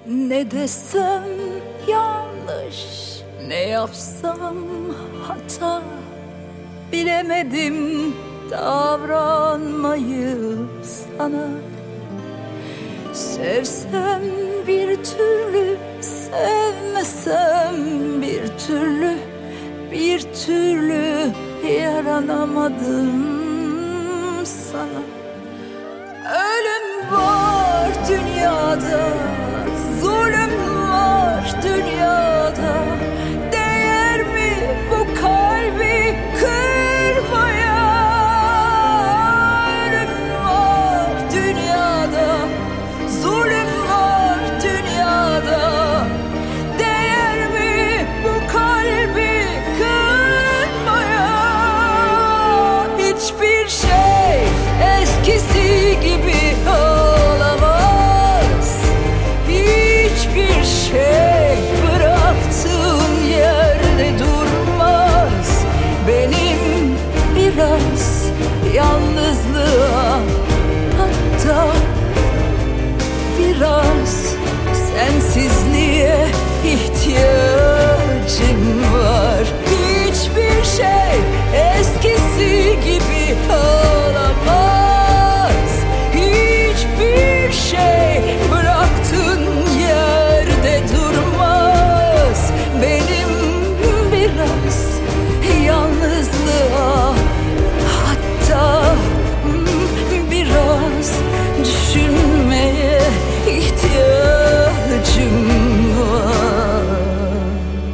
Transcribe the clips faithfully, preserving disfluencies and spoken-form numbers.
Ne desem yanlış, ne yapsam hata, bilemedim davranmayı sana. Sevsem bir türlü, sevmesem bir türlü, bir türlü yaranamadım sana. Ölüm var dünyada, zulüm var dünyada. Değer mi bu kalbi kırmaya? Ölüm var dünyada, zulüm var dünyada. Değer mi bu kalbi kırmaya? Hiçbir şey eskisi gibi olamaz. Hiçbir şey bıraktığım yerde durmaz. Benim biraz yalnızlığa, hatta biraz sensizliğe ihtiyacım var. Hiçbir şey eskisi gibi olamaz. Hiçbir şey bıraktığın yerde durmaz. Benim biraz yalnızlığa, hatta biraz düşünmeye ihtiyacım var.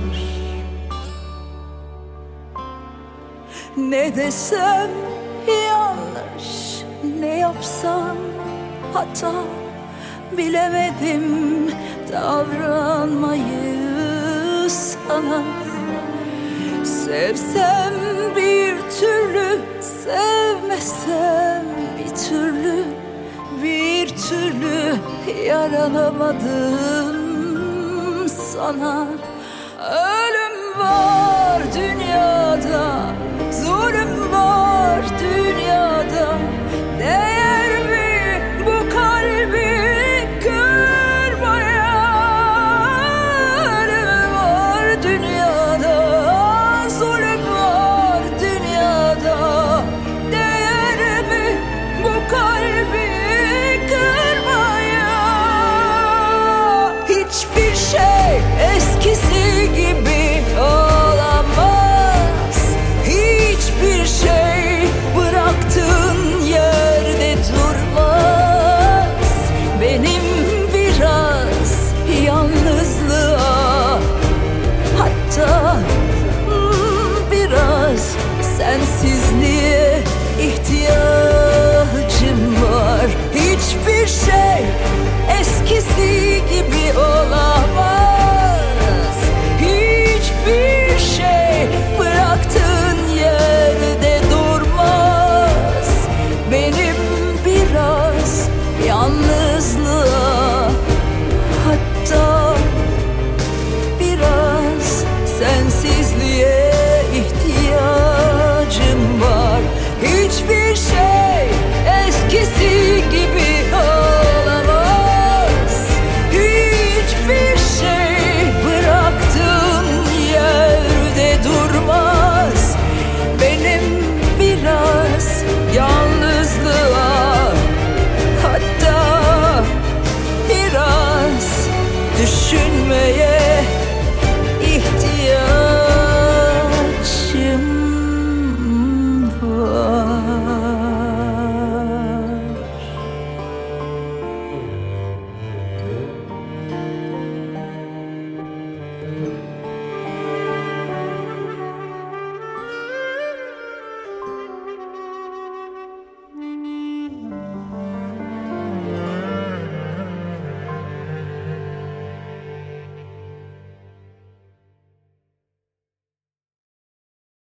Ne desem yanlış, ne yapsam hata, bilemedim davranmayı sana. Sevsem bir türlü, sevmesem bir türlü, bir türlü yaranamadım sana. Ölüm var dünyada,